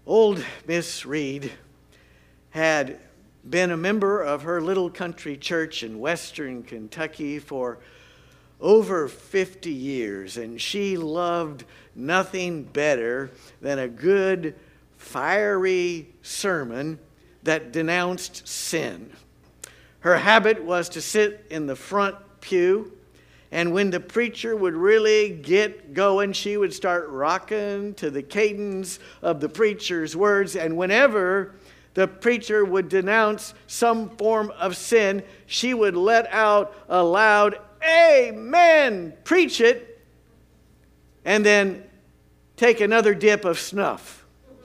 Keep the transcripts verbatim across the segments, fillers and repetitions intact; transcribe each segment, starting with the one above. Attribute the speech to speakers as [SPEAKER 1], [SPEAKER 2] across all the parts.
[SPEAKER 1] Old Miss Reed had been a member of her little country church in western Kentucky for over fifty years, and she loved nothing better than a good, fiery sermon that denounced sin. Her habit was to sit in the front pew, and when the preacher would really get going, she would start rocking to the cadence of the preacher's words. And whenever the preacher would denounce some form of sin, she would let out a loud "Amen!" Preach it, and then take another dip of snuff.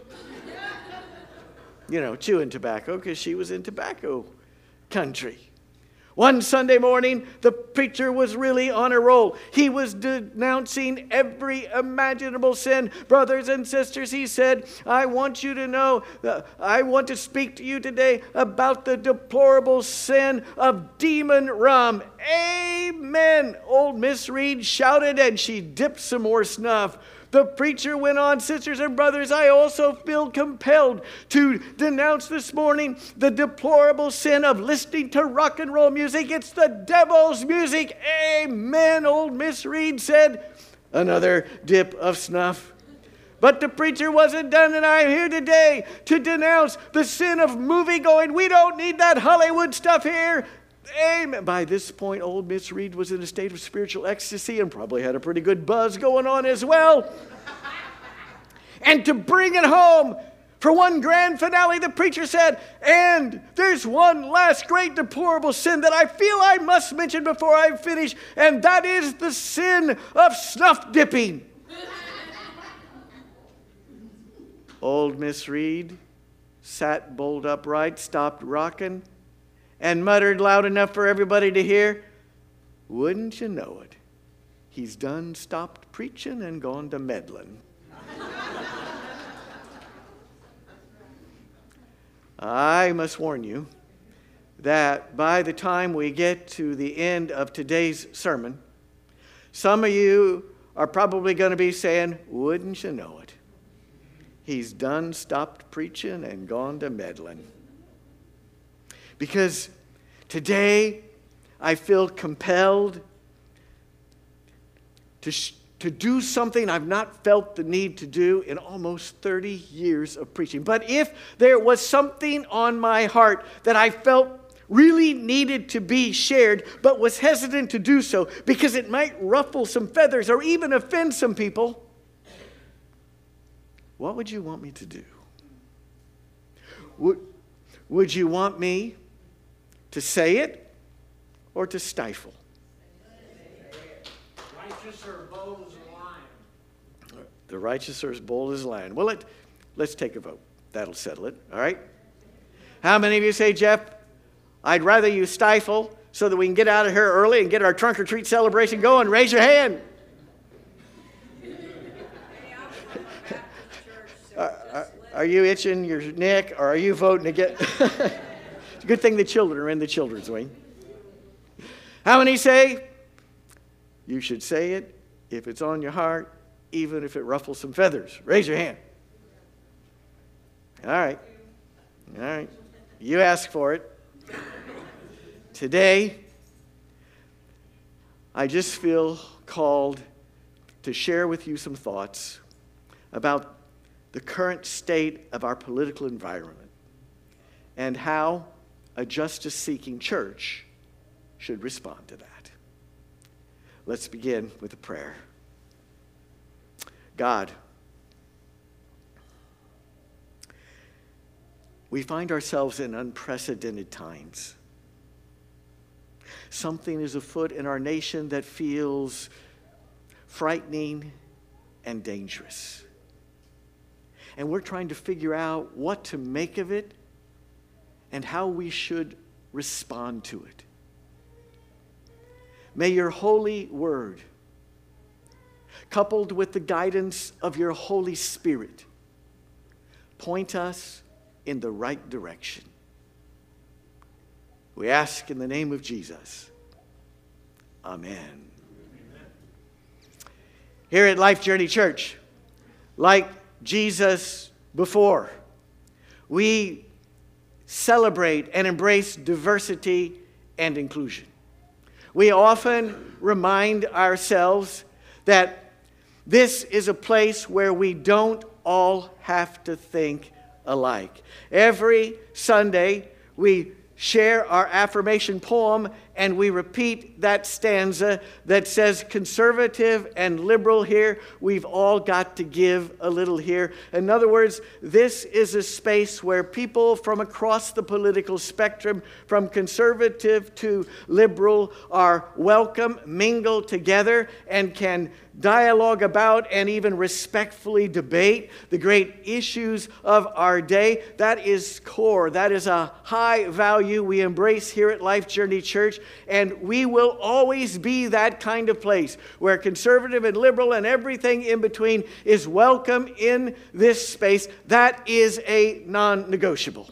[SPEAKER 1] You know, chewing tobacco, because she was in tobacco country. One Sunday morning, the preacher was really on a roll. He was denouncing every imaginable sin. Brothers and sisters, he said, I want you to know, uh, I want to speak to you today about the deplorable sin of demon rum. Amen. Old Miss Reed shouted, and she dipped some more snuff. The preacher went on, sisters and brothers, I also feel compelled to denounce this morning the deplorable sin of listening to rock and roll music. It's the devil's music. Amen, old Miss Reed said. Another dip of snuff. But the preacher wasn't done, and I'm here today to denounce the sin of movie going. We don't need that Hollywood stuff here. Amen. By this point, old Miss Reed was in a state of spiritual ecstasy and probably had a pretty good buzz going on as well. And to bring it home, for one grand finale, the preacher said, and there's one last great deplorable sin that I feel I must mention before I finish, and that is the sin of snuff dipping. Old Miss Reed sat bolt upright, stopped rocking, and muttered loud enough for everybody to hear, wouldn't you know it, he's done stopped preaching and gone to meddling. I must warn you that by the time we get to the end of today's sermon, some of you are probably going to be saying, wouldn't you know it, he's done stopped preaching and gone to meddling. Because today I feel compelled to, sh- to do something I've not felt the need to do in almost thirty years of preaching. But if there was something on my heart that I felt really needed to be shared, but was hesitant to do so because it might ruffle some feathers or even offend some people, what would you want me to do? Would, would you want me to say it or to stifle?
[SPEAKER 2] Righteous or bold as a lion.
[SPEAKER 1] The righteous are as bold as a lion. Well, let, let's take a vote. That'll settle it, all right? How many of you say, Jeff, I'd rather you stifle so that we can get out of here early and get our trunk or treat celebration going? Raise your hand. are, are, are you itching your neck, or are you voting to get... It's a good thing the children are in the children's wing. How many say, you should say it if it's on your heart, even if it ruffles some feathers? Raise your hand. All right. All right. You ask for it. Today, I just feel called to share with you some thoughts about the current state of our political environment and how a justice-seeking church should respond to that. Let's begin with a prayer. God, we find ourselves in unprecedented times. Something is afoot in our nation that feels frightening and dangerous. And we're trying to figure out what to make of it and how we should respond to it. May your holy word, coupled with the guidance of your Holy Spirit, point us in the right direction. We ask in the name of Jesus. Amen. Amen. Here at Life Journey Church, like Jesus before. We celebrate and embrace diversity and inclusion. We often remind ourselves that this is a place where we don't all have to think alike. Every Sunday, we share our affirmation poem and we repeat that stanza that says, conservative and liberal here, we've all got to give a little here. In other words, this is a space where people from across the political spectrum, from conservative to liberal, are welcome, mingle together, and can dialogue about and even respectfully debate the great issues of our day. That is core. That is a high value we embrace here at Life Journey Church. And we will always be that kind of place where conservative and liberal and everything in between is welcome in this space. That is a non-negotiable.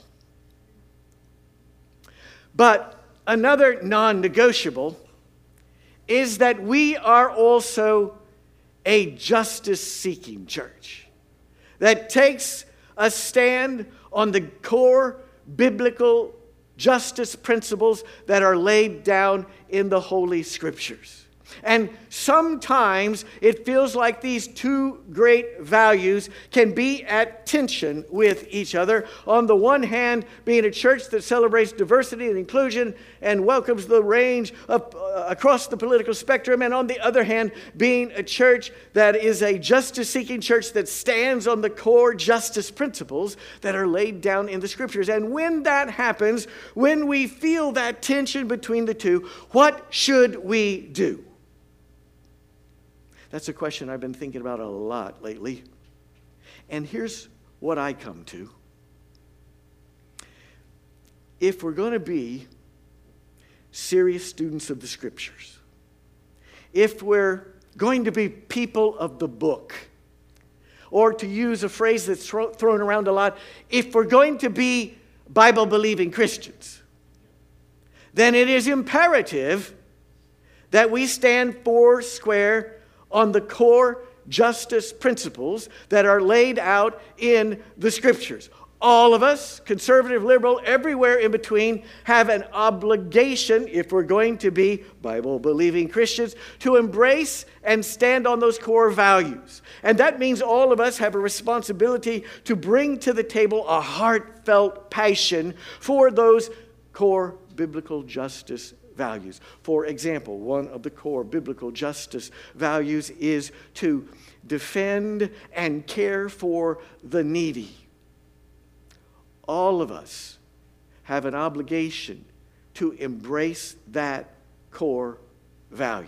[SPEAKER 1] But another non-negotiable is that we are also a justice-seeking church that takes a stand on the core biblical justice principles that are laid down in the Holy Scriptures. And sometimes it feels like these two great values can be at tension with each other. On the one hand, being a church that celebrates diversity and inclusion and welcomes the range of, uh, across the political spectrum. And on the other hand, being a church that is a justice-seeking church that stands on the core justice principles that are laid down in the Scriptures. And when that happens, when we feel that tension between the two, what should we do? That's a question I've been thinking about a lot lately. And here's what I come to. If we're going to be serious students of the Scriptures, if we're going to be people of the book, or to use a phrase that's thro- thrown around a lot, if we're going to be Bible-believing Christians, then it is imperative that we stand four square on the core justice principles that are laid out in the Scriptures. All of us, conservative, liberal, everywhere in between, have an obligation, if we're going to be Bible-believing Christians, to embrace and stand on those core values. And that means all of us have a responsibility to bring to the table a heartfelt passion for those core biblical justice values. For example, one of the core biblical justice values is to defend and care for the needy. All of us have an obligation to embrace that core value.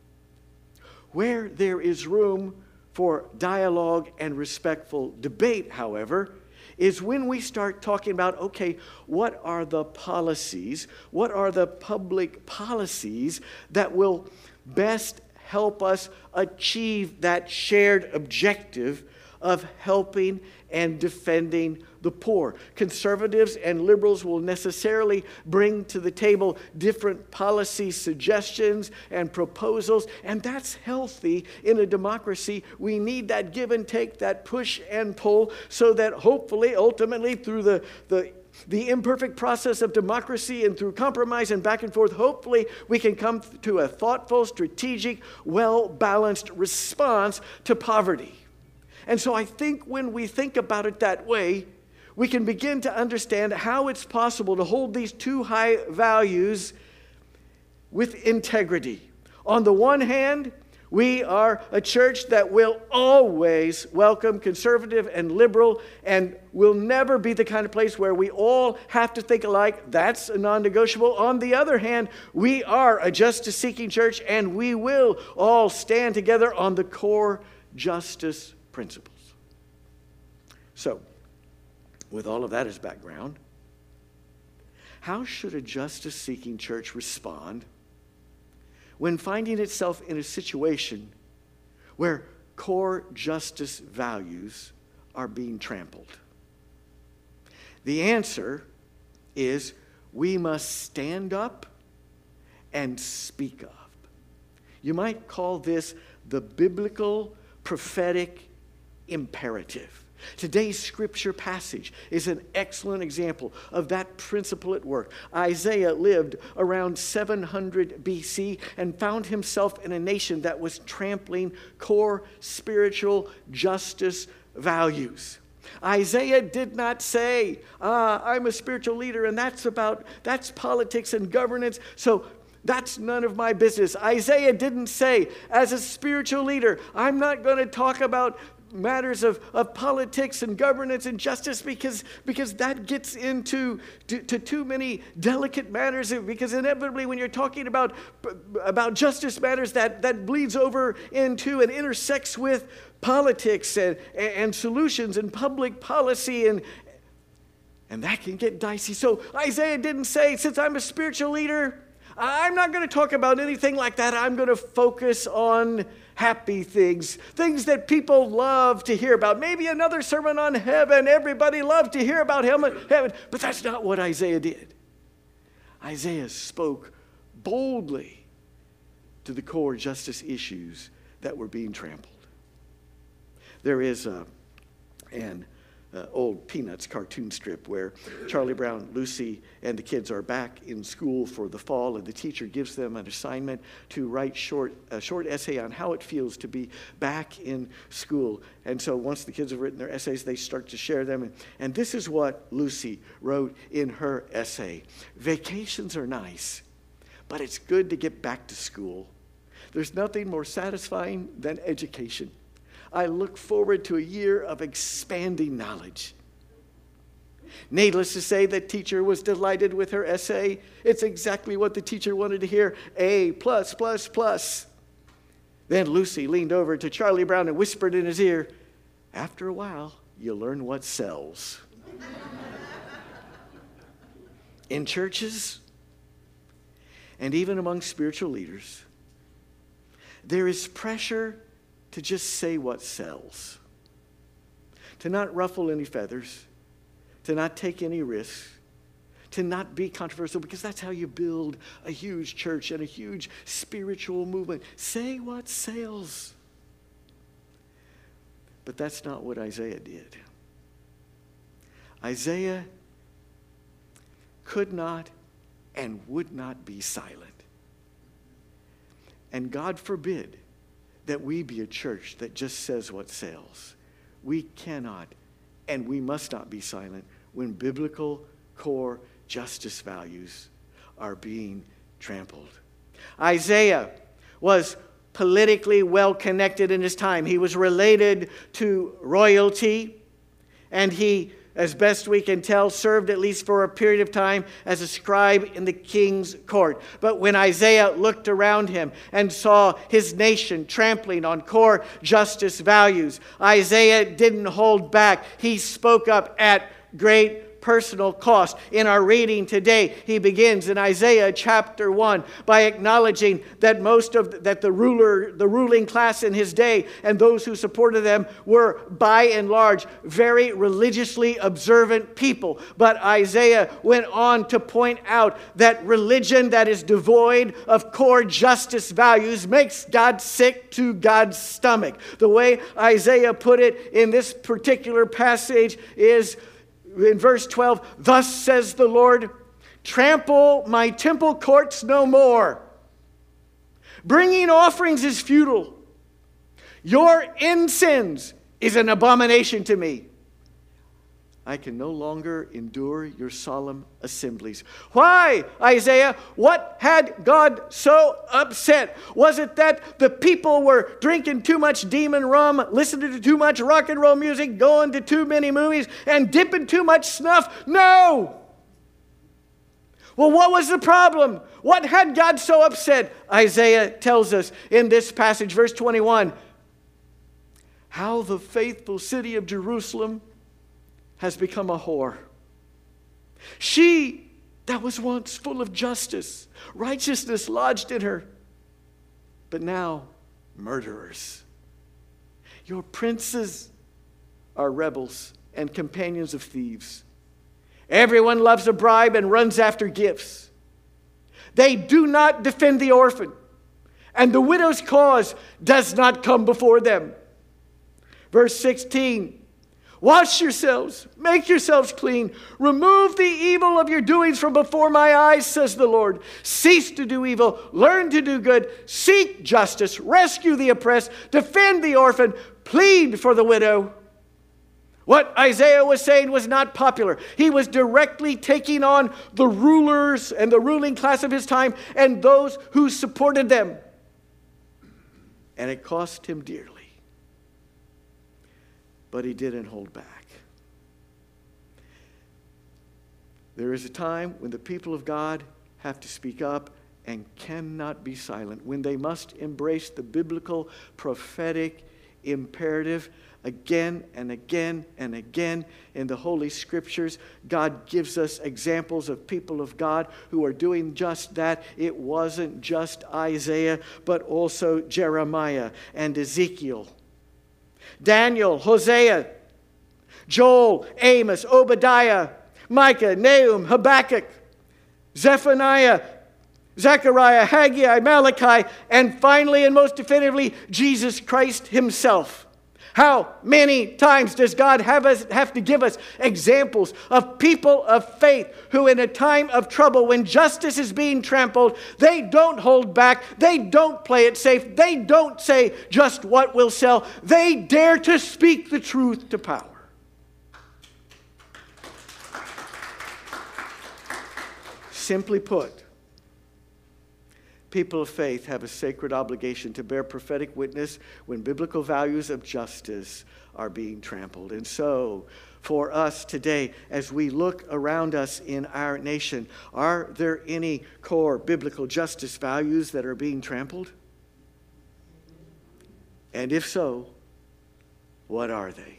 [SPEAKER 1] Where there is room for dialogue and respectful debate, however, is when we start talking about, okay, what are the policies, what are the public policies that will best help us achieve that shared objective of helping and defending the poor. Conservatives and liberals will necessarily bring to the table different policy suggestions and proposals, and that's healthy in a democracy. We need that give and take, that push and pull, so that hopefully, ultimately, through the, the The imperfect process of democracy and through compromise and back and forth, hopefully we can come to a thoughtful, strategic, well-balanced response to poverty. And so I think when we think about it that way, we can begin to understand how it's possible to hold these two high values with integrity. On the one hand, we are a church that will always welcome conservative and liberal and will never be the kind of place where we all have to think alike. That's a non-negotiable. On the other hand, we are a justice-seeking church and we will all stand together on the core justice principles. So, with all of that as background, how should a justice-seeking church respond when finding itself in a situation where core justice values are being trampled? The answer is we must stand up and speak up. You might call this the biblical prophetic imperative. Today's scripture passage is an excellent example of that principle at work. Isaiah lived around seven hundred B C and found himself in a nation that was trampling core spiritual justice values. Isaiah did not say, ah, I'm a spiritual leader and that's about, that's politics and governance, so that's none of my business. Isaiah didn't say, as a spiritual leader, I'm not going to talk about matters of, of politics and governance and justice because, because that gets into to, to too many delicate matters, because inevitably when you're talking about, about justice matters, that, that bleeds over into and intersects with politics and, and solutions and public policy, and, and that can get dicey. So Isaiah didn't say, since I'm a spiritual leader, I'm not going to talk about anything like that. I'm going to focus on happy things, things that people love to hear about. Maybe another sermon on heaven. Everybody loved to hear about heaven, but that's not what Isaiah did. Isaiah spoke boldly to the core justice issues that were being trampled. There is a, an Uh, old Peanuts cartoon strip where Charlie Brown, Lucy, and the kids are back in school for the fall, and the teacher gives them an assignment to write short, a short essay on how it feels to be back in school. And so once the kids have written their essays, they start to share them. And, and this is what Lucy wrote in her essay. Vacations are nice, but it's good to get back to school. There's nothing more satisfying than education. I look forward to a year of expanding knowledge. Needless to say, the teacher was delighted with her essay. It's exactly what the teacher wanted to hear. A plus, plus, plus. Then Lucy leaned over to Charlie Brown and whispered in his ear, after a while, you learn what sells. In churches, and even among spiritual leaders, there is pressure to just say what sells, to not ruffle any feathers, to not take any risks, to not be controversial, because that's how you build a huge church and a huge spiritual movement. Say what sells. But that's not what Isaiah did. Isaiah could not and would not be silent. And God forbid that we be a church that just says what sells. We cannot and we must not be silent when biblical core justice values are being trampled. Isaiah was politically well connected in his time. He was related to royalty, and he, as best we can tell, served at least for a period of time as a scribe in the king's court. But when Isaiah looked around him and saw his nation trampling on core justice values, Isaiah didn't hold back. He spoke up at great personal cost. In our reading today, he begins in Isaiah chapter one by acknowledging that most of that the ruler, the ruling class in his day and those who supported them were by and large very religiously observant people. But Isaiah went on to point out that religion that is devoid of core justice values makes God sick to God's stomach. The way Isaiah put it in this particular passage is in verse twelve, thus says the Lord, trample my temple courts no more. Bringing offerings is futile. Your incense is an abomination to me. I can no longer endure your solemn assemblies. Why, Isaiah? What had God so upset? Was it that the people were drinking too much demon rum, listening to too much rock and roll music, going to too many movies, and dipping too much snuff? No! Well, what was the problem? What had God so upset? Isaiah tells us in this passage, verse twenty-one, how the faithful city of Jerusalem has become a whore. She that was once full of justice, righteousness lodged in her, but now murderers. Your princes are rebels and companions of thieves. Everyone loves a bribe and runs after gifts. They do not defend the orphan, and the widow's cause does not come before them. Verse sixteen, Wash yourselves, make yourselves clean. Remove the evil of your doings from before my eyes, says the Lord. Cease to do evil, learn to do good, seek justice, rescue the oppressed, defend the orphan, plead for the widow. What Isaiah was saying was not popular. He was directly taking on the rulers and the ruling class of his time and those who supported them. And it cost him dearly. But he didn't hold back. There is a time when the people of God have to speak up and cannot be silent, when they must embrace the biblical prophetic imperative. Again and again and again in the Holy Scriptures, God gives us examples of people of God who are doing just that. It wasn't just Isaiah, but also Jeremiah and Ezekiel, Daniel, Hosea, Joel, Amos, Obadiah, Micah, Nahum, Habakkuk, Zephaniah, Zechariah, Haggai, Malachi, and finally and most definitively, Jesus Christ himself. How many times does God have us have to give us examples of people of faith who in a time of trouble, when justice is being trampled, they don't hold back, they don't play it safe, they don't say just what will sell, they dare to speak the truth to power. Simply put, people of faith have a sacred obligation to bear prophetic witness when biblical values of justice are being trampled. And so, for us today, as we look around us in our nation, are there any core biblical justice values that are being trampled? And if so, what are they?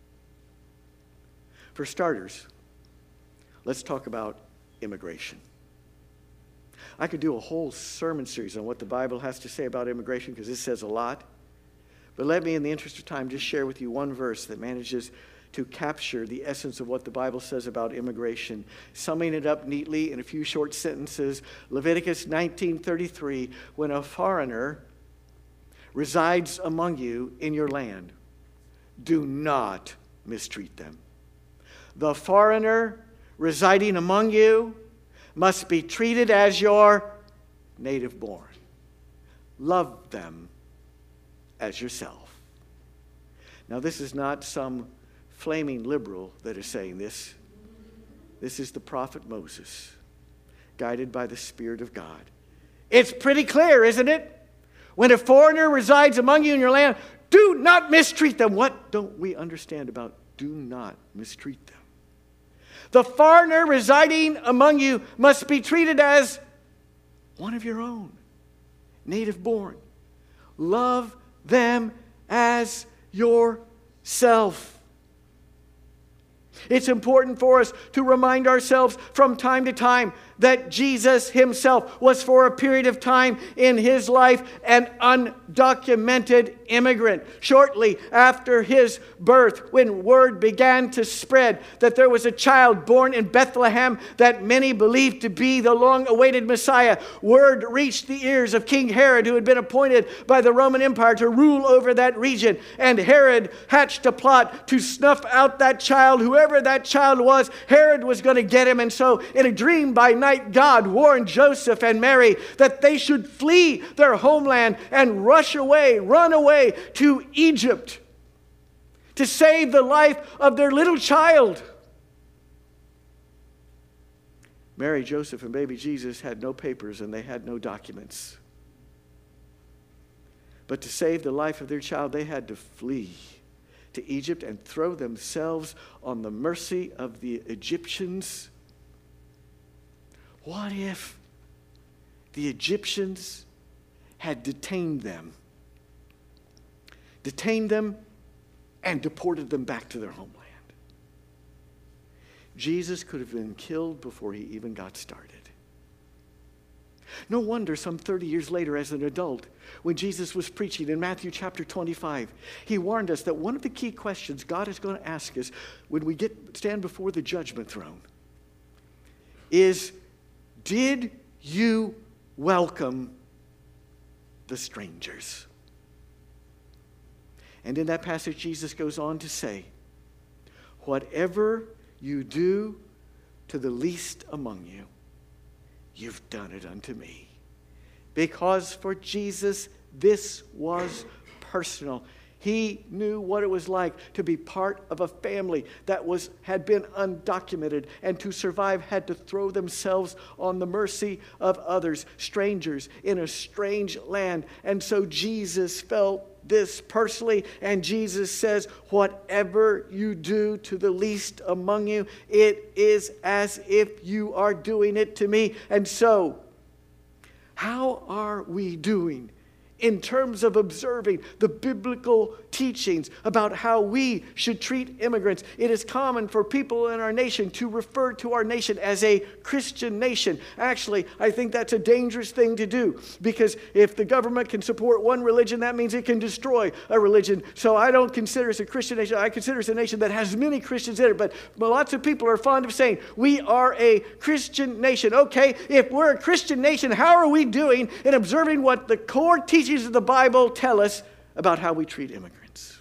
[SPEAKER 1] For starters, let's talk about immigration. I could do a whole sermon series on what the Bible has to say about immigration, because it says a lot. But let me, in the interest of time, just share with you one verse that manages to capture the essence of what the Bible says about immigration, summing it up neatly in a few short sentences. Leviticus nineteen thirty-three, when a foreigner resides among you in your land, do not mistreat them. The foreigner residing among you must be treated as your native born. Love them as yourself. Now, this is not some flaming liberal that is saying this. This is the prophet Moses, guided by the Spirit of God. It's pretty clear, isn't it? When a foreigner resides among you in your land, do not mistreat them. What don't we understand about do not mistreat them? The foreigner residing among you must be treated as one of your own, native born. Love them as yourself. It's important for us to remind ourselves from time to time that Jesus himself was for a period of time in his life an undocumented immigrant. Shortly after his birth, when word began to spread that there was a child born in Bethlehem that many believed to be the long-awaited Messiah, word reached the ears of King Herod, who had been appointed by the Roman Empire to rule over that region. And Herod hatched a plot to snuff out that child. Whoever that child was, Herod was going to get him. And so in a dream by night, God warned Joseph and Mary that they should flee their homeland and rush away, run away to Egypt to save the life of their little child. Mary, Joseph, and baby Jesus had no papers and they had no documents. But to save the life of their child, they had to flee to Egypt and throw themselves on the mercy of the Egyptians. What if the Egyptians had detained them, detained them and deported them back to their homeland? Jesus could have been killed before he even got started. No wonder some thirty years later as an adult, when Jesus was preaching in Matthew chapter twenty-five, he warned us that one of the key questions God is going to ask us when we get stand before the judgment throne is, did you welcome the strangers? And in that passage, Jesus goes on to say, whatever you do to the least among you, you've done it unto me. Because for Jesus, this was personal. He knew what it was like to be part of a family that was had been undocumented, and to survive had to throw themselves on the mercy of others, strangers in a strange land. And so Jesus felt this personally, and Jesus says, whatever you do to the least among you, it is as if you are doing it to me. And so, how are we doing in terms of observing the biblical teachings about how we should treat immigrants? It is common for people in our nation to refer to our nation as a Christian nation. Actually, I think that's a dangerous thing to do, because if the government can support one religion, that means it can destroy a religion. So I don't consider us a Christian nation. I consider us a nation that has many Christians in it. But lots of people are fond of saying, we are a Christian nation. Okay, if we're a Christian nation, how are we doing in observing what the core teachings of the Bible tell us about how we treat immigrants?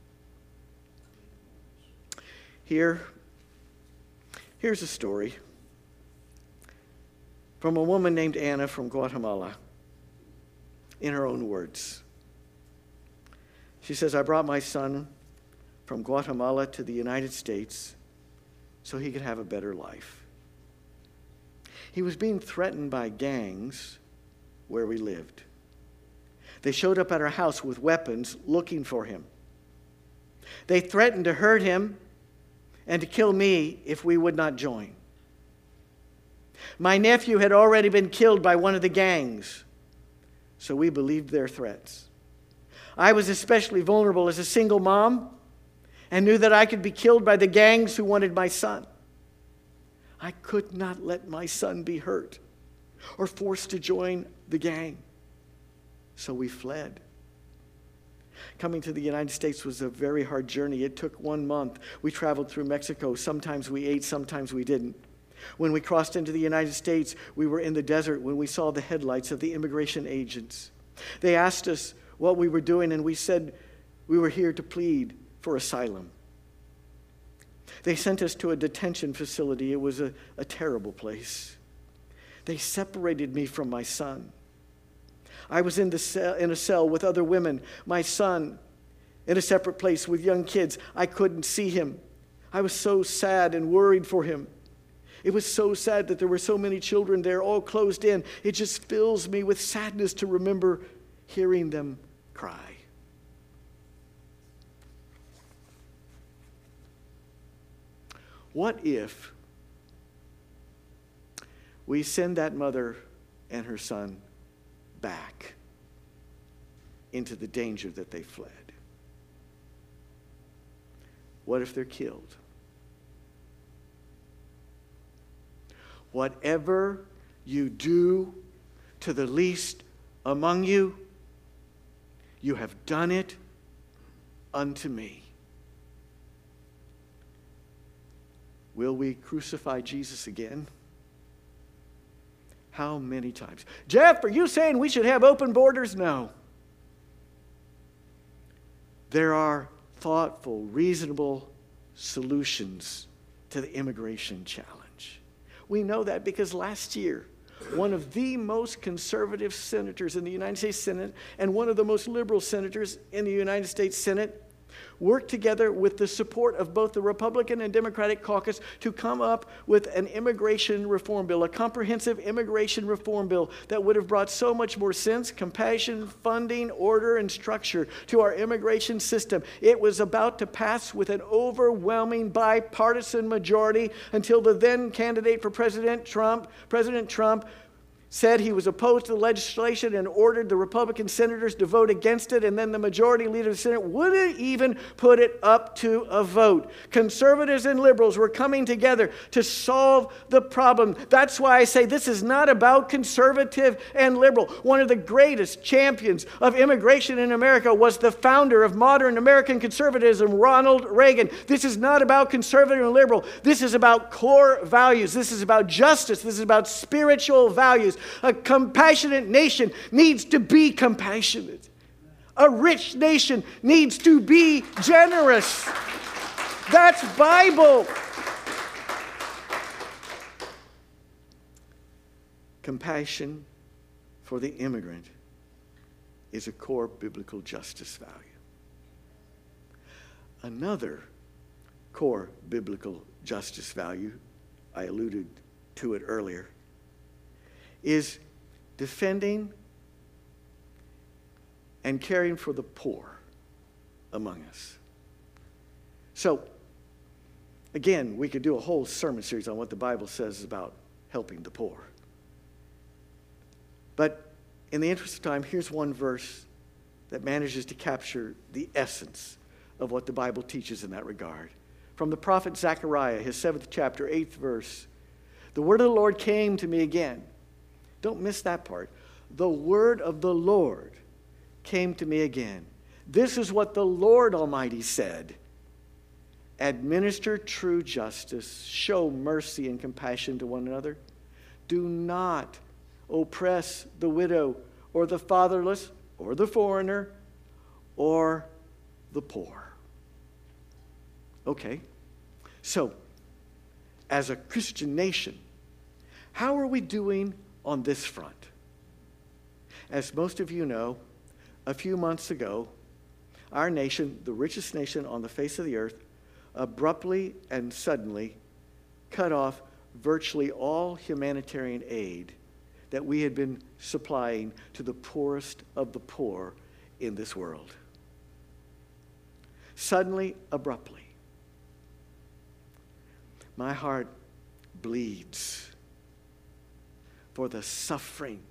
[SPEAKER 1] Here, here's a story from a woman named Anna from Guatemala, in her own words. She says, I brought my son from Guatemala to the United States so he could have a better life. He was being threatened by gangs where we lived. They showed up at our house with weapons looking for him. They threatened to hurt him and to kill me if we would not join. My nephew had already been killed by one of the gangs, so we believed their threats. I was especially vulnerable as a single mom and knew that I could be killed by the gangs who wanted my son. I could not let my son be hurt or forced to join the gang. So we fled. Coming to the United States was a very hard journey. It took one month. We traveled through Mexico. Sometimes we ate, sometimes we didn't. When we crossed into the United States, we were in the desert when we saw the headlights of the immigration agents. They asked us what we were doing, and we said we were here to plead for asylum. They sent us to a detention facility. It was a, a terrible place. They separated me from my son. I was in, the cell, in a cell with other women. My son in a separate place with young kids. I couldn't see him. I was so sad and worried for him. It was so sad that there were so many children there, all closed in. It just fills me with sadness to remember hearing them cry. What if we send that mother and her son back into the danger that they fled? What if they're killed? Whatever you do to the least among you, you have done it unto me. Will we crucify Jesus again? How many times? Jeff, are you saying we should have open borders? No. There are thoughtful, reasonable solutions to the immigration challenge. We know that because last year, one of the most conservative senators in the United States Senate and one of the most liberal senators in the United States Senate worked together with the support of both the Republican and Democratic caucus to come up with an immigration reform bill, a comprehensive immigration reform bill that would have brought so much more sense, compassion, funding, order, and structure to our immigration system. It was about to pass with an overwhelming bipartisan majority until the then candidate for President Trump, President Trump, said he was opposed to the legislation and ordered the Republican senators to vote against it, and then the majority leader of the Senate wouldn't even put it up to a vote. Conservatives and liberals were coming together to solve the problem. That's why I say this is not about conservative and liberal. One of the greatest champions of immigration in America was the founder of modern American conservatism, Ronald Reagan. This is not about conservative and liberal. This is about core values. This is about justice. This is about spiritual values. A compassionate nation needs to be compassionate. A rich nation needs to be generous. That's Bible. Compassion for the immigrant is a core biblical justice value. Another core biblical justice value, I alluded to it earlier, is defending and caring for the poor among us. So, again, we could do a whole sermon series on what the Bible says about helping the poor. But in the interest of time, here's one verse that manages to capture the essence of what the Bible teaches in that regard. From the prophet Zechariah, his seventh chapter, eighth verse. The word of the Lord came to me again. Don't miss that part. The word of the Lord came to me again. This is what the Lord Almighty said. Administer true justice, show mercy and compassion to one another. Do not oppress the widow or the fatherless or the foreigner or the poor. Okay, so as a Christian nation, how are we doing on this front? As most of you know, a few months ago, our nation, the richest nation on the face of the earth, abruptly and suddenly cut off virtually all humanitarian aid that we had been supplying to the poorest of the poor in this world. Suddenly, abruptly. My heart bleeds for the suffering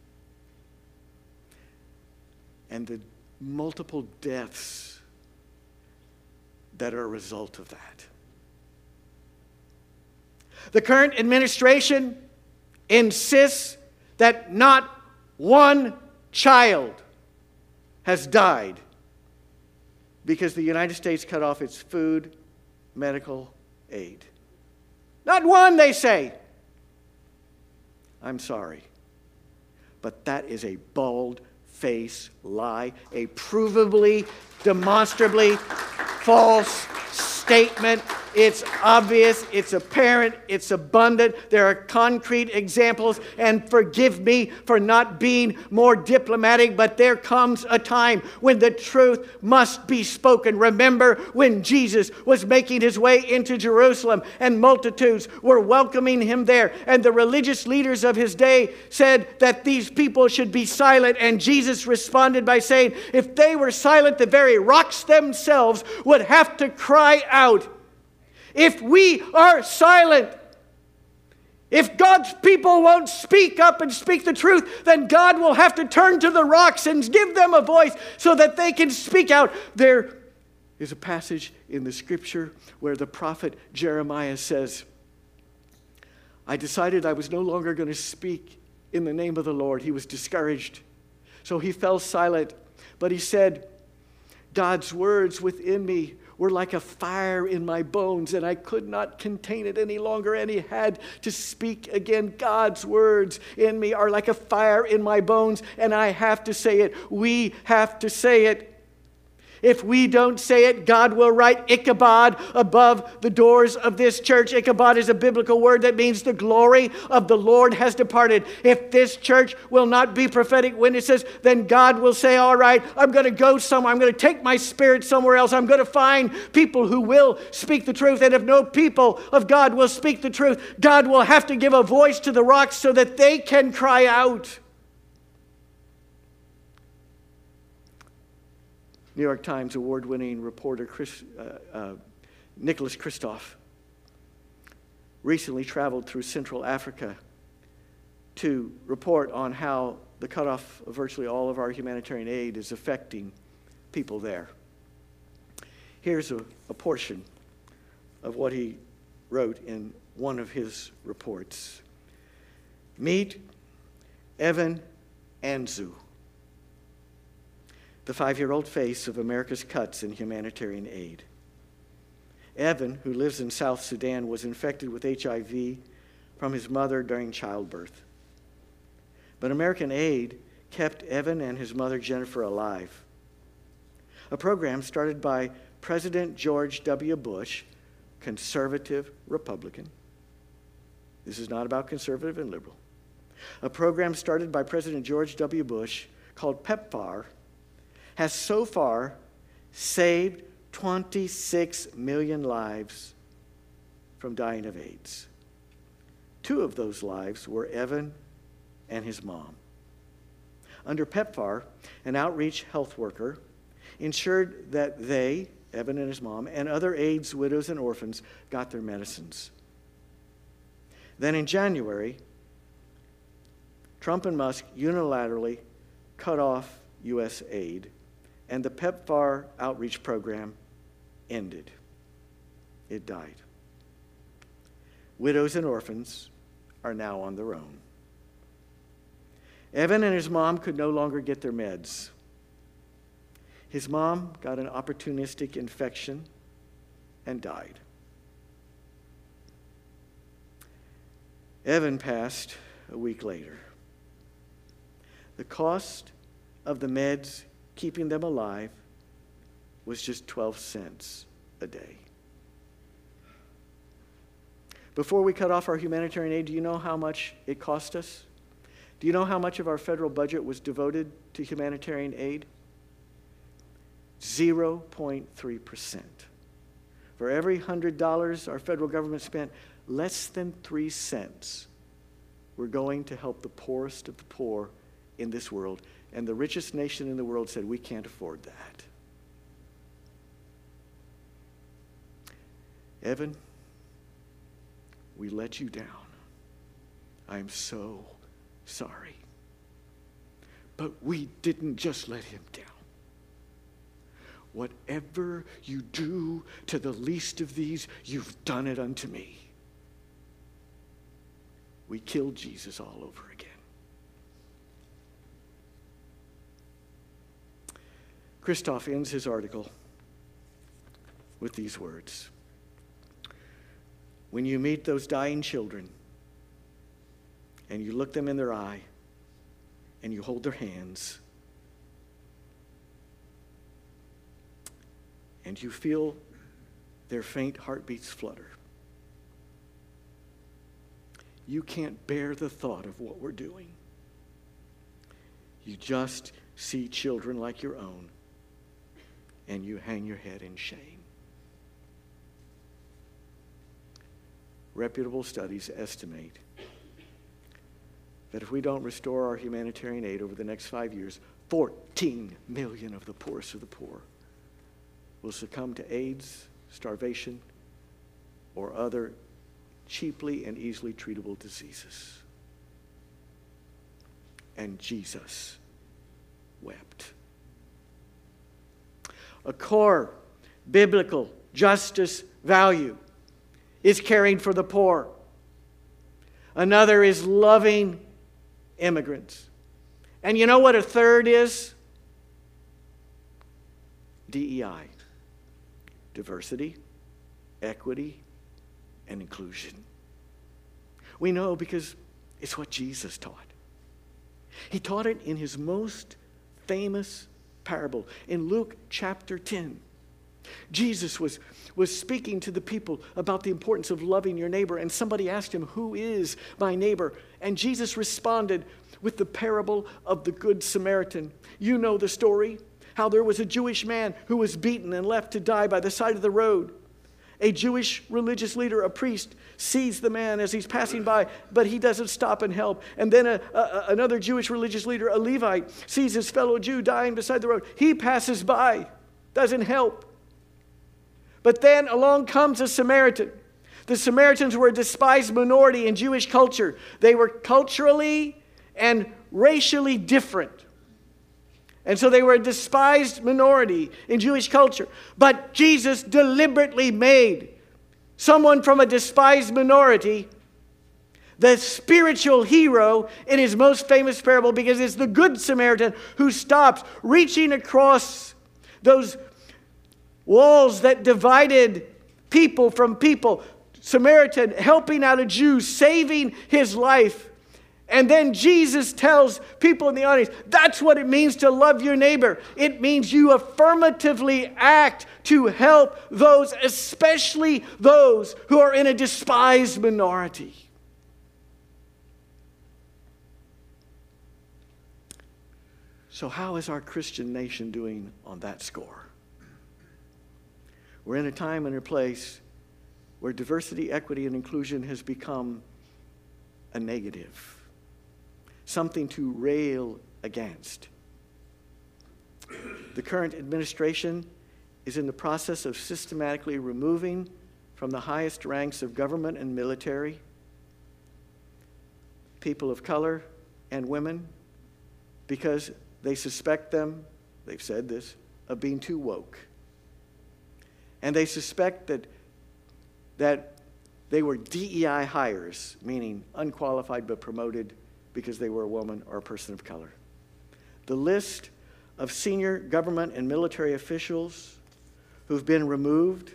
[SPEAKER 1] and the multiple deaths that are a result of that. The current administration insists that not one child has died because the United States cut off its food, medical aid. Not one, they say. I'm sorry, but that is a bald-faced lie, a provably, demonstrably false statement. It's obvious, it's apparent, it's abundant. There are concrete examples, and forgive me for not being more diplomatic, but there comes a time when the truth must be spoken. Remember when Jesus was making his way into Jerusalem and multitudes were welcoming him there, and the religious leaders of his day said that these people should be silent, and Jesus responded by saying, if they were silent, the very rocks themselves would have to cry out. If we are silent, if God's people won't speak up and speak the truth, then God will have to turn to the rocks and give them a voice so that they can speak out. There is a passage in the scripture where the prophet Jeremiah says, I decided I was no longer going to speak in the name of the Lord. He was discouraged. So he fell silent. But he said, God's words within me were like a fire in my bones, and I could not contain it any longer, and he had to speak again. God's words in me are like a fire in my bones, and I have to say it. We have to say it. If we don't say it, God will write Ichabod above the doors of this church. Ichabod is a biblical word that means the glory of the Lord has departed. If this church will not be prophetic witnesses, then God will say, all right, I'm going to go somewhere. I'm going to take my spirit somewhere else. I'm going to find people who will speak the truth. And if no people of God will speak the truth, God will have to give a voice to the rocks so that they can cry out. New York Times award-winning reporter Chris, uh, uh, Nicholas Kristof recently traveled through Central Africa to report on how the cutoff of virtually all of our humanitarian aid is affecting people there. Here's a, a portion of what he wrote in one of his reports. Meet Evan Anzu, the five-year-old face of America's cuts in humanitarian aid. Evan, who lives in South Sudan, was infected with H I V from his mother during childbirth. But American aid kept Evan and his mother Jennifer alive. A program started by President George W. Bush conservative Republican. This is not about conservative and liberal. A program started by President George W. Bush called PEPFAR has so far saved twenty-six million lives from dying of AIDS. Two of those lives were Evan and his mom. Under PEPFAR, an outreach health worker ensured that they, Evan and his mom, and other AIDS widows and orphans got their medicines. Then in January, Trump and Musk unilaterally cut off U S aid, and the PEPFAR outreach program ended. It died. Widows and orphans are now on their own. Evan and his mom could no longer get their meds. His mom got an opportunistic infection and died. Evan passed a week later. The cost of the meds keeping them alive was just twelve cents a day. Before we cut off our humanitarian aid, do you know how much it cost us? Do you know how much of our federal budget was devoted to humanitarian aid? zero point three percent. For every one hundred dollars our federal government spent, less than three cents were going to help the poorest of the poor in this world. And the richest nation in the world said, we can't afford that. Evan, we let you down. I am so sorry. But we didn't just let him down. Whatever you do to the least of these, you've done it unto me. We killed Jesus all over again. Christoph ends his article with these words. When you meet those dying children and you look them in their eye and you hold their hands and you feel their faint heartbeats flutter, you can't bear the thought of what we're doing. You just see children like your own, and you hang your head in shame. Reputable studies estimate that if we don't restore our humanitarian aid over the next five years, fourteen million of the poorest of the poor will succumb to AIDS, starvation, or other cheaply and easily treatable diseases. And Jesus wept. A core biblical justice value is caring for the poor. Another is loving immigrants. And you know what a third is? D E I. Diversity, equity, and inclusion. We know because it's what Jesus taught. He taught it in his most famous parable in Luke chapter ten. Jesus was, was speaking to the people about the importance of loving your neighbor, and somebody asked him, who is my neighbor? And Jesus responded with the parable of the Good Samaritan. You know the story, how there was a Jewish man who was beaten and left to die by the side of the road. A Jewish religious leader, a priest, sees the man as he's passing by, but he doesn't stop and help. And then a, a, another Jewish religious leader, a Levite, sees his fellow Jew dying beside the road. He passes by, doesn't help. But then along comes a Samaritan. The Samaritans were a despised minority in Jewish culture. They were culturally and racially different. And so they were a despised minority in Jewish culture. But Jesus deliberately made someone from a despised minority the spiritual hero in his most famous parable, because it's the Good Samaritan who stops, reaching across those walls that divided people from people. Samaritan helping out a Jew, saving his life, And then Jesus tells people in the audience, that's what it means to love your neighbor. It means you affirmatively act to help those, especially those who are in a despised minority. So how is our Christian nation doing on that score? We're in a time and a place where diversity, equity, and inclusion has become a negative, something to rail against. The current administration is in the process of systematically removing from the highest ranks of government and military people of color and women because they suspect them, they've said this, of being too woke. And they suspect that, that they were D E I hires, meaning unqualified but promoted because they were a woman or a person of color. The list of senior government and military officials who've been removed,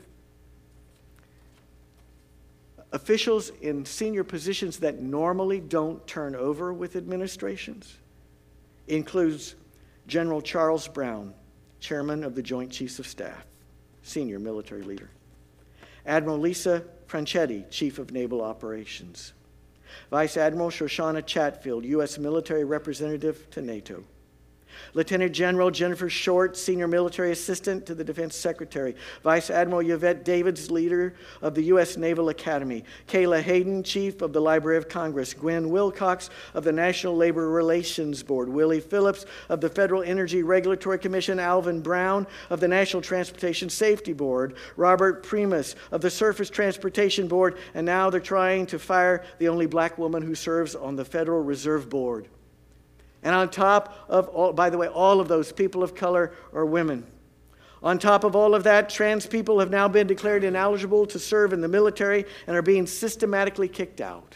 [SPEAKER 1] officials in senior positions that normally don't turn over with administrations, includes General Charles Brown, Chairman of the Joint Chiefs of Staff, senior military leader. Admiral Lisa Franchetti, Chief of Naval Operations. Vice Admiral Shoshana Chatfield, U S Military Representative to NATO. Lieutenant General Jennifer Short, Senior Military Assistant to the Defense Secretary. Vice Admiral Yvette Davids, Leader of the U S Naval Academy. Kayla Hayden, Chief of the Library of Congress. Gwen Wilcox of the National Labor Relations Board. Willie Phillips of the Federal Energy Regulatory Commission. Alvin Brown of the National Transportation Safety Board. Robert Primus of the Surface Transportation Board. And now they're trying to fire the only black woman who serves on the Federal Reserve Board. And on top of, all, by the way, all of those people of color are women. On top of all of that, trans people have now been declared ineligible to serve in the military and are being systematically kicked out.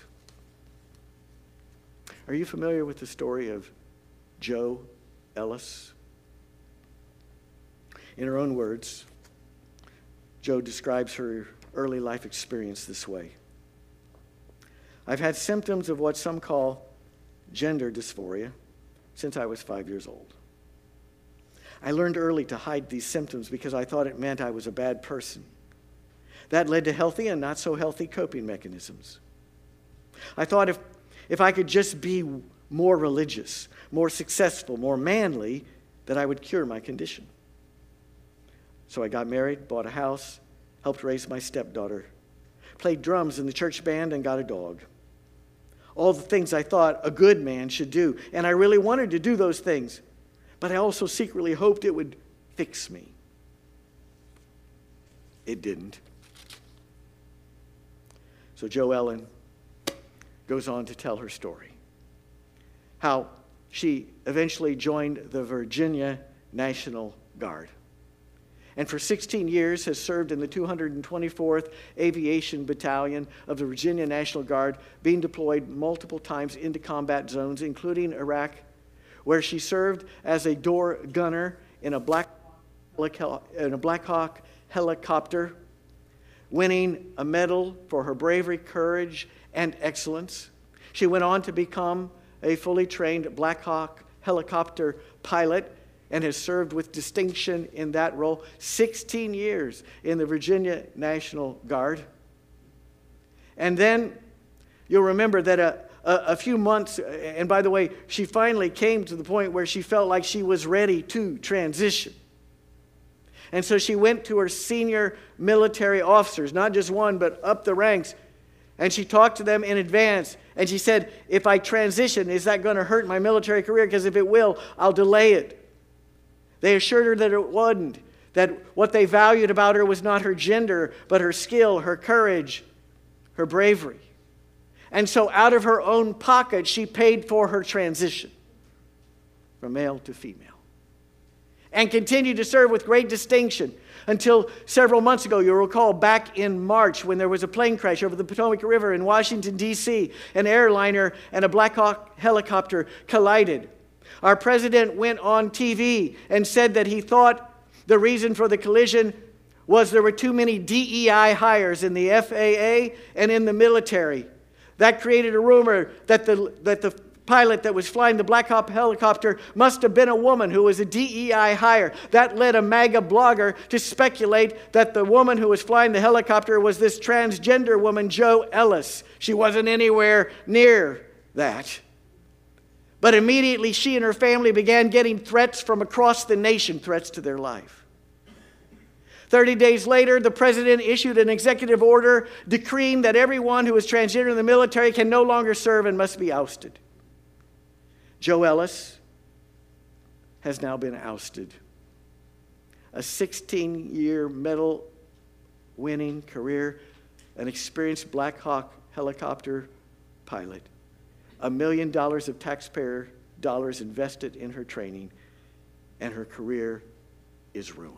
[SPEAKER 1] Are you familiar with the story of Jo Ellis? In her own words, Jo describes her early life experience this way. I've had symptoms of what some call gender dysphoria since I was five years old. I learned early to hide these symptoms because I thought it meant I was a bad person. That led to healthy and not so healthy coping mechanisms. I thought if, if I could just be more religious, more successful, more manly, that I would cure my condition. So I got married, bought a house, helped raise my stepdaughter, played drums in the church band, and got a dog. All the things I thought a good man should do. And I really wanted to do those things. But I also secretly hoped it would fix me. It didn't. So Jo Ellen goes on to tell her story. How she eventually joined the Virginia National Guard. And for sixteen years has served in the two hundred twenty-fourth Aviation Battalion of the Virginia National Guard, being deployed multiple times into combat zones, including Iraq, where she served as a door gunner in a Black, in a Black Hawk helicopter, winning a medal for her bravery, courage, and excellence. She went on to become a fully trained Black Hawk helicopter pilot and has served with distinction in that role. sixteen years in the Virginia National Guard. And then you'll remember that a, a, a few months, and by the way, she finally came to the point where she felt like she was ready to transition. And so she went to her senior military officers, not just one, but up the ranks, and she talked to them in advance. And she said, if I transition, is that going to hurt my military career? Because if it will, I'll delay it. They assured her that it wouldn't, that what they valued about her was not her gender, but her skill, her courage, her bravery. And so out of her own pocket, she paid for her transition from male to female and continued to serve with great distinction until several months ago. You'll recall back in March when there was a plane crash over the Potomac River in Washington, D C An airliner and a Black Hawk helicopter collided. Our president went on T V and said that he thought the reason for the collision was there were too many D E I hires in the F A A and in the military. That created a rumor that the, that the pilot that was flying the Black Hawk helicopter must have been a woman who was a D E I hire. That led a MAGA blogger to speculate that the woman who was flying the helicopter was this transgender woman, Jo Ellis. She wasn't anywhere near that. But immediately she and her family began getting threats from across the nation, threats to their life. Thirty days later, the president issued an executive order decreeing that everyone who is transgender in the military can no longer serve and must be ousted. Jo Ellis has now been ousted. A sixteen-year medal-winning career, an experienced Black Hawk helicopter pilot, a million dollars of taxpayer dollars invested in her training, and her career is ruined.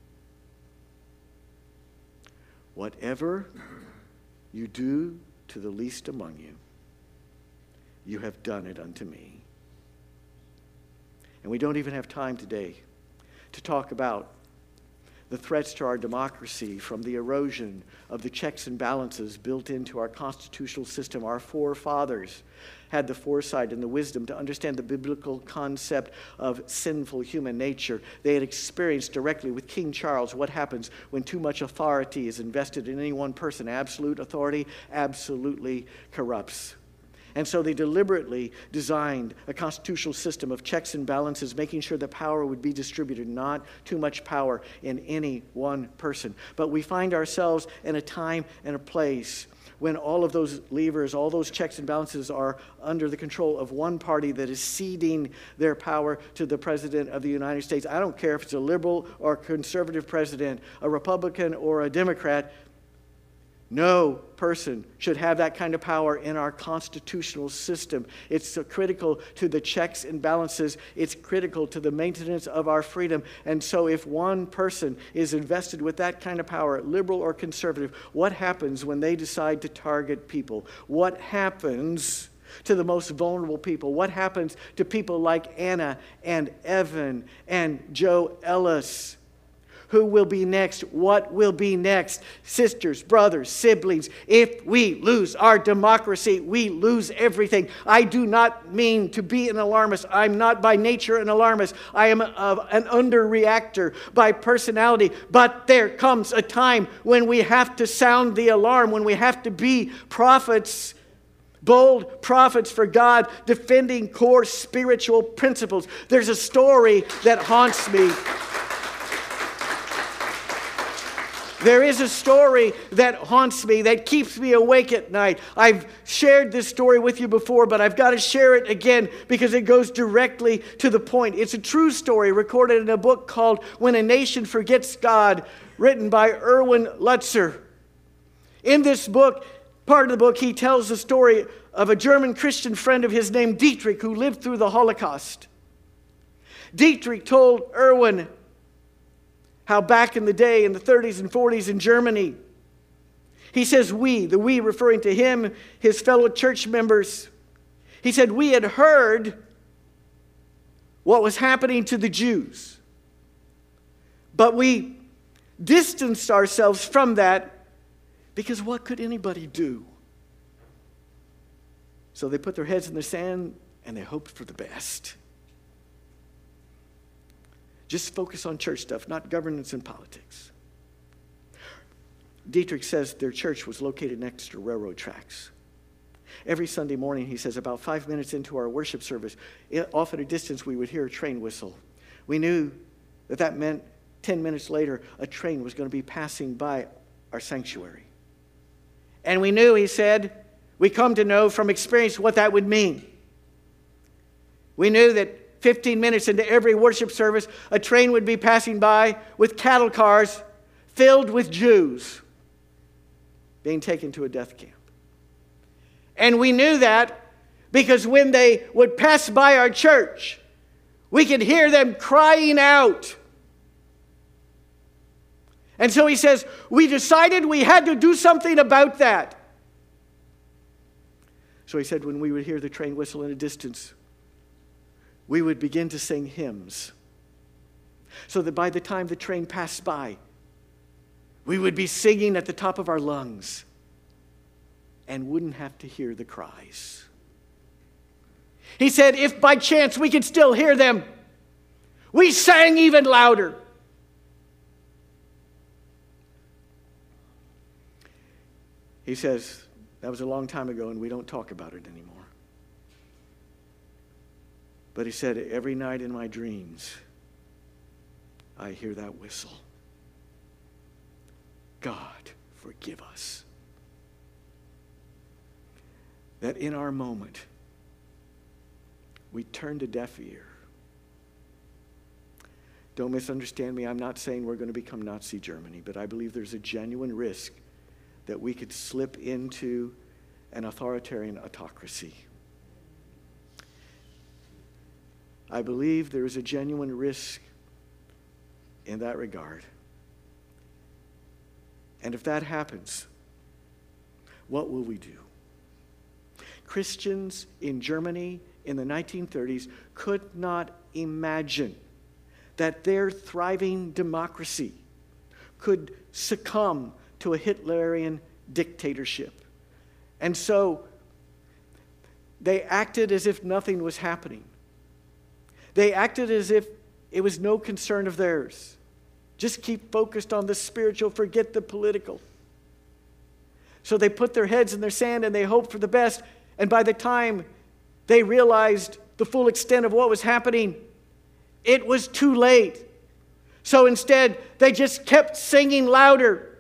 [SPEAKER 1] Whatever you do to the least among you, you have done it unto me. And we don't even have time today to talk about the threats to our democracy from the erosion of the checks and balances built into our constitutional system. Our forefathers had the foresight and the wisdom to understand the biblical concept of sinful human nature. They had experienced directly with King Charles what happens when too much authority is invested in any one person. Absolute authority absolutely corrupts. And so they deliberately designed a constitutional system of checks and balances, making sure that power would be distributed, not too much power in any one person. But we find ourselves in a time and a place when all of those levers, all those checks and balances are under the control of one party that is ceding their power to the President of the United States. I don't care if it's a liberal or a conservative president, a Republican or a Democrat. No person should have that kind of power in our constitutional system. It's so critical to the checks and balances. It's critical to the maintenance of our freedom. And so if one person is invested with that kind of power, liberal or conservative, what happens when they decide to target people? What happens to the most vulnerable people? What happens to people like Anna and Evan and Jo Ellis? Who will be next? What will be next? Sisters, brothers, siblings, if we lose our democracy, we lose everything. I do not mean to be an alarmist. I'm not by nature an alarmist. I am a, an underreactor by personality. But there comes a time when we have to sound the alarm, when we have to be prophets, bold prophets for God, defending core spiritual principles. There's a story that haunts me. There is a story that haunts me, that keeps me awake at night. I've shared this story with you before, but I've got to share it again because it goes directly to the point. It's a true story recorded in a book called When a Nation Forgets God, written by Erwin Lutzer. In this book, part of the book, he tells the story of a German Christian friend of his named Dietrich who lived through the Holocaust. Dietrich told Erwin how back in the day, in the thirties and forties in Germany, he says we, the we referring to him, his fellow church members, he said we had heard what was happening to the Jews, but we distanced ourselves from that because what could anybody do? So they put their heads in the sand and they hoped for the best. Just focus on church stuff, not governance and politics. Dietrich says their church was located next to railroad tracks. Every Sunday morning, he says, about five minutes into our worship service, off at a distance, we would hear a train whistle. We knew that that meant ten minutes later, a train was going to be passing by our sanctuary. And we knew, he said, we come to know from experience what that would mean. We knew that fifteen minutes into every worship service, a train would be passing by with cattle cars filled with Jews being taken to a death camp. And we knew that because when they would pass by our church, we could hear them crying out. And so he says, we decided we had to do something about that. So he said, when we would hear the train whistle in a distance, we would begin to sing hymns so that by the time the train passed by, we would be singing at the top of our lungs and wouldn't have to hear the cries. He said, if by chance we could still hear them, we sang even louder. He says, that was a long time ago and we don't talk about it anymore. But he said, every night in my dreams, I hear that whistle. God, forgive us. That in our moment, we turn a deaf ear. Don't misunderstand me. I'm not saying we're going to become Nazi Germany, but I believe there's a genuine risk that we could slip into an authoritarian autocracy. I believe there is a genuine risk in that regard. And if that happens, what will we do? Christians in Germany in the nineteen thirties could not imagine that their thriving democracy could succumb to a Hitlerian dictatorship. And so they acted as if nothing was happening. They acted as if it was no concern of theirs. Just keep focused on the spiritual, forget the political. So they put their heads in their sand and they hoped for the best. And by the time they realized the full extent of what was happening, it was too late. So instead, they just kept singing louder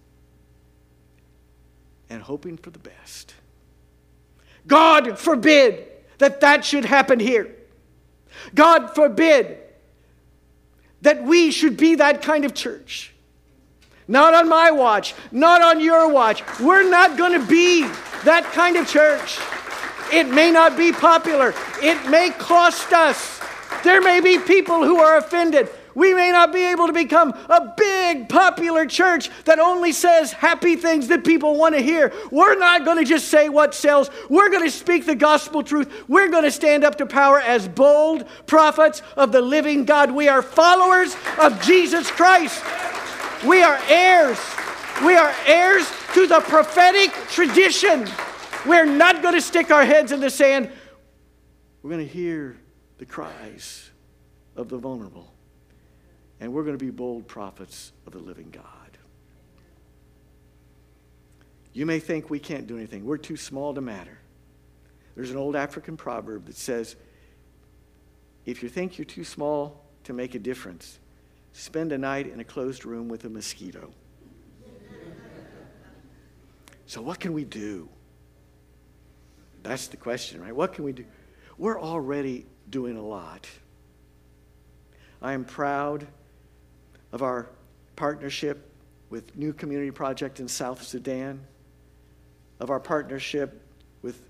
[SPEAKER 1] and hoping for the best. God forbid that that should happen here. God forbid that we should be that kind of church. Not on my watch, not on your watch. We're not going to be that kind of church. It may not be popular. It may cost us. There may be people who are offended. We may not be able to become a big popular church that only says happy things that people want to hear. We're not going to just say what sells. We're going to speak the gospel truth. We're going to stand up to power as bold prophets of the living God. We are followers of Jesus Christ. We are heirs. We are heirs to the prophetic tradition. We're not going to stick our heads in the sand. We're going to hear the cries of the vulnerable. And we're going to be bold prophets of the living God. You may think we can't do anything. We're too small to matter. There's an old African proverb that says, if you think you're too small to make a difference, spend a night in a closed room with a mosquito. So what can we do? That's the question, right? What can we do? We're already doing a lot. I am proud of our partnership with New Community Project in South Sudan, of our partnership with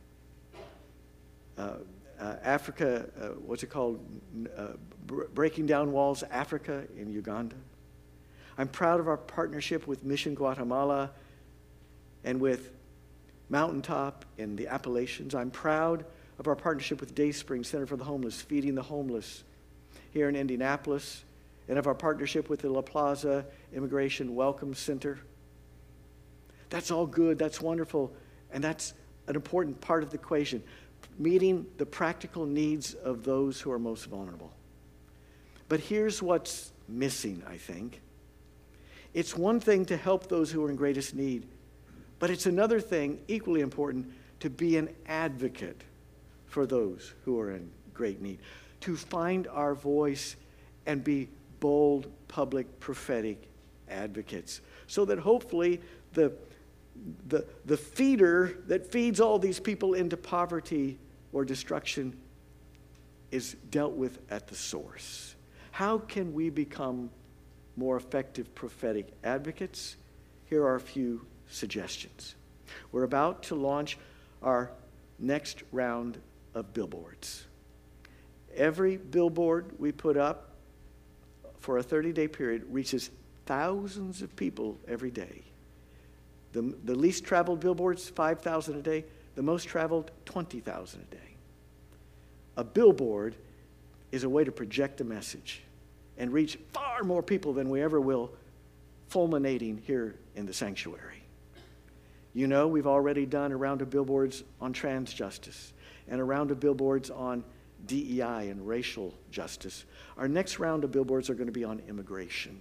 [SPEAKER 1] uh, uh, Africa, uh, what's it called, uh, Breaking Down Walls Africa in Uganda. I'm proud of our partnership with Mission Guatemala and with Mountaintop in the Appalachians. I'm proud of our partnership with Dayspring Center for the Homeless, Feeding the Homeless here in Indianapolis, and of our partnership with the La Plaza Immigration Welcome Center. That's all good, that's wonderful, and that's an important part of the equation, meeting the practical needs of those who are most vulnerable. But here's what's missing, I think. It's one thing to help those who are in greatest need, but it's another thing, equally important, to be an advocate for those who are in great need, to find our voice and be bold, public, prophetic advocates, so that hopefully the, the, the feeder that feeds all these people into poverty or destruction is dealt with at the source. How can we become more effective prophetic advocates? Here are a few suggestions. We're about to launch our next round of billboards. Every billboard we put up for a thirty-day period reaches thousands of people every day. The, the least traveled billboards, five thousand a day. The most traveled, twenty thousand a day. A billboard is a way to project a message and reach far more people than we ever will, fulminating here in the sanctuary. You know, we've already done a round of billboards on trans justice. and a round of billboards on D E I and racial justice. Our next round of billboards are going to be on immigration.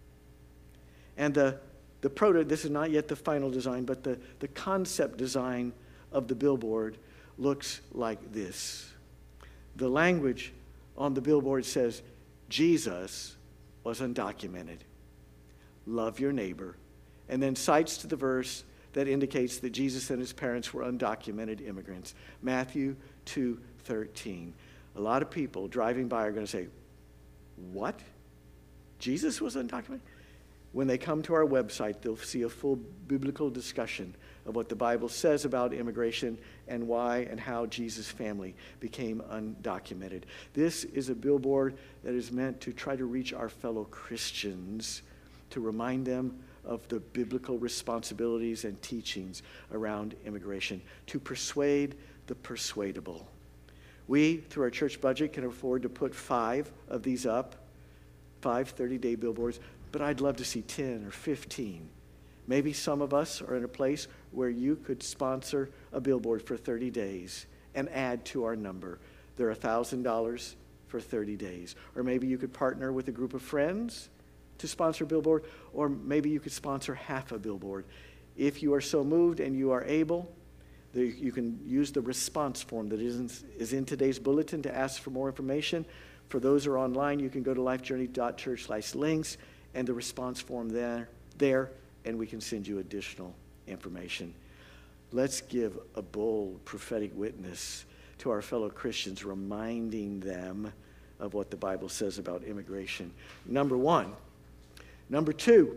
[SPEAKER 1] And the, the proto, this is not yet the final design, but the, the concept design of the billboard looks like this. The language on the billboard says, Jesus was undocumented. Love your neighbor. And then cites to the verse that indicates that Jesus and his parents were undocumented immigrants. Matthew two thirteen. A lot of people driving by are going to say, what? Jesus was undocumented? When they come to our website, they'll see a full biblical discussion of what the Bible says about immigration and why and how Jesus' family became undocumented. This is a billboard that is meant to try to reach our fellow Christians, to remind them of the biblical responsibilities and teachings around immigration, to persuade the persuadable. We, through our church budget, can afford to put five of these up, five thirty-day billboards, but I'd love to see ten or fifteen. Maybe some of us are in a place where you could sponsor a billboard for thirty days and add to our number. They're one thousand dollars for thirty days. Or maybe you could partner with a group of friends to sponsor a billboard, or maybe you could sponsor half a billboard. If you are so moved and you are able, you can use the response form that is in, is in today's bulletin to ask for more information. For those who are online, you can go to lifejourney dot church slash links and the response form there, there, and we can send you additional information. Let's give a bold prophetic witness to our fellow Christians, reminding them of what the Bible says about immigration. Number one. Number two,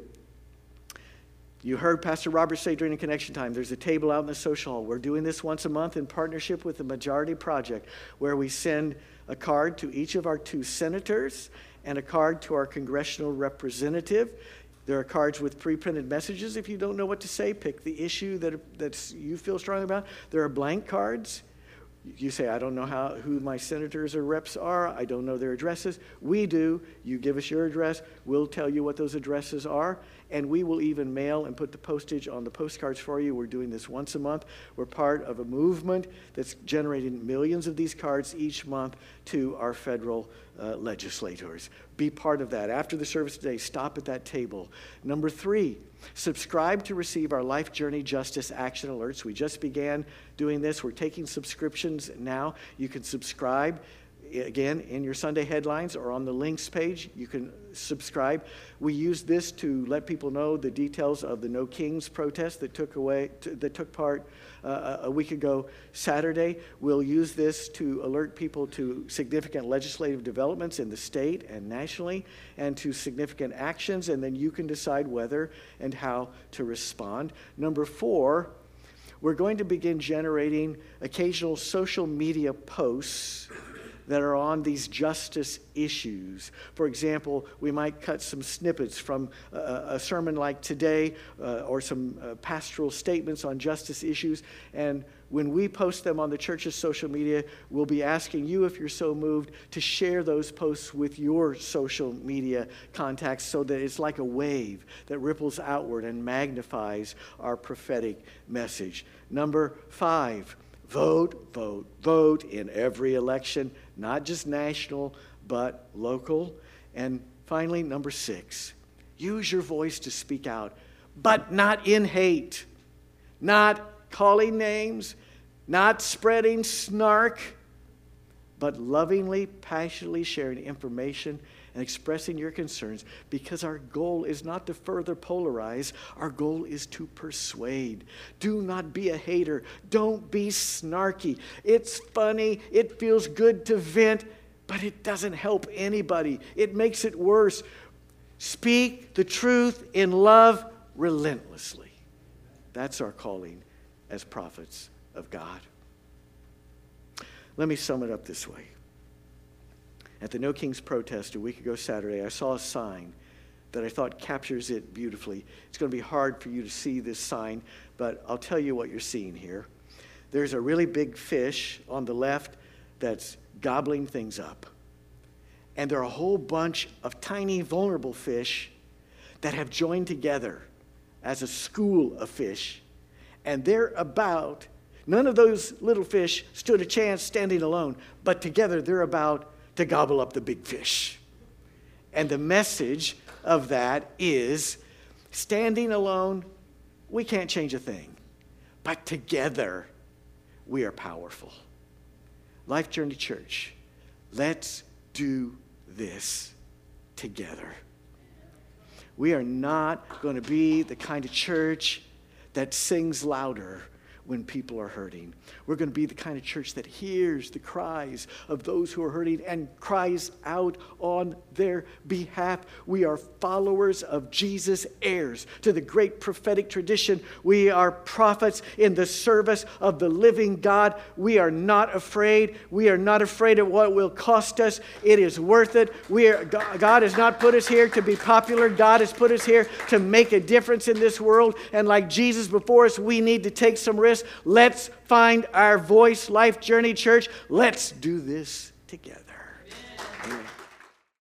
[SPEAKER 1] you heard Pastor Robert say during the connection time, there's a table out in the social hall. We're doing this once a month in partnership with the Majority Project, where we send a card to each of our two senators and a card to our congressional representative. There are cards with pre-printed messages. If you don't know what to say, pick the issue that that's you feel strong about. There are blank cards. You say, I don't know how who my senators or reps are. I don't know their addresses. We do. You give us your address. We'll tell you what those addresses are. And we will even mail and put the postage on the postcards for you. We're doing this once a month. We're part of a movement that's generating millions of these cards each month to our federal uh, legislators. Be part of that. After the service today, stop at that table. Number three, subscribe to receive our Life Journey Justice Action Alerts. We just began doing this. We're taking subscriptions now. You can subscribe, again, in your Sunday headlines or on the links page. You can subscribe. We use this to let people know the details of the No Kings protest that took away that took part uh, a week ago Saturday. We'll use this to alert people to significant legislative developments in the state and nationally, and to significant actions, and then you can decide whether and how to respond. Number four, we're going to begin generating occasional social media posts that are on these justice issues. For example, we might cut some snippets from a, a sermon like today uh, or some uh, pastoral statements on justice issues, and when we post them on the church's social media, we'll be asking you, if you're so moved, to share those posts with your social media contacts so that it's like a wave that ripples outward and magnifies our prophetic message. Number five, vote, vote, vote in every election, not just national, but local. And finally, number six, use your voice to speak out, but not in hate, not calling names, not spreading snark, but lovingly, passionately sharing information and expressing your concerns, because our goal is not to further polarize. Our goal is to persuade. Do not be a hater. Don't be snarky. It's funny. It feels good to vent, but it doesn't help anybody. It makes it worse. Speak the truth in love relentlessly. That's our calling as prophets of God. Let me sum it up this way. At the No Kings protest a week ago Saturday, I saw a sign that I thought captures it beautifully. It's going to be hard for you to see this sign, but I'll tell you what you're seeing here. There's a really big fish on the left that's gobbling things up. And there are a whole bunch of tiny, vulnerable fish that have joined together as a school of fish. And they're about None of those little fish stood a chance standing alone, but together they're about to gobble up the big fish. And the message of that is, standing alone, we can't change a thing. But together, we are powerful. Life Journey Church, let's do this together. We are not going to be the kind of church that sings louder when people are hurting. We're going to be the kind of church that hears the cries of those who are hurting and cries out on their behalf. We are followers of Jesus, heirs to the great prophetic tradition. We are prophets in the service of the living God. We are not afraid. We are not afraid of what it will cost us. It is worth it. We are, God has not put us here to be popular. God has put us here to make a difference in this world. And like Jesus before us, we need to take some risks. Let's find our voice, Life Journey Church. Let's do this together. Amen. Amen.